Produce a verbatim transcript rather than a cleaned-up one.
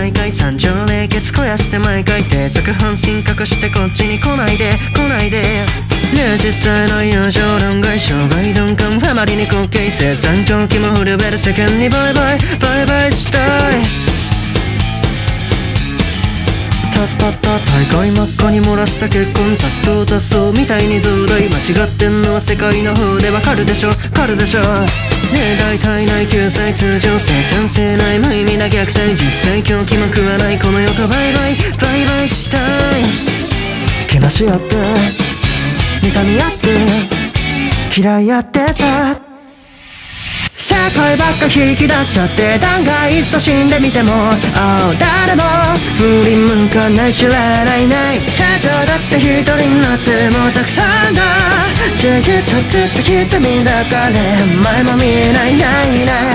毎回三条冷血肥やして毎回低俗半身隠してこっちに来ないで来ないでねえ実体の友情論外障害鈍感ファマリに滑稽生産狂気も震える世間にバイバイバイバイしたいたったった大会真っ赤に漏らした結婚雑踏雑草みたいにずるい間違ってんのは世界の方でわかるでしょわかるでしょねえ大体内救済通常生産性ない無意味な虐待実際狂気も食わないこの世とバイバイバイバイしたいけなし合って妬み合って嫌い合ってさ社会ばっか引き出しちゃって断崖いっそ死んでみてもああ誰も振り向かない知らないない社長だって一人になってもうたくさんだじゃあきっとずっときっと見だかれ前も見えないないない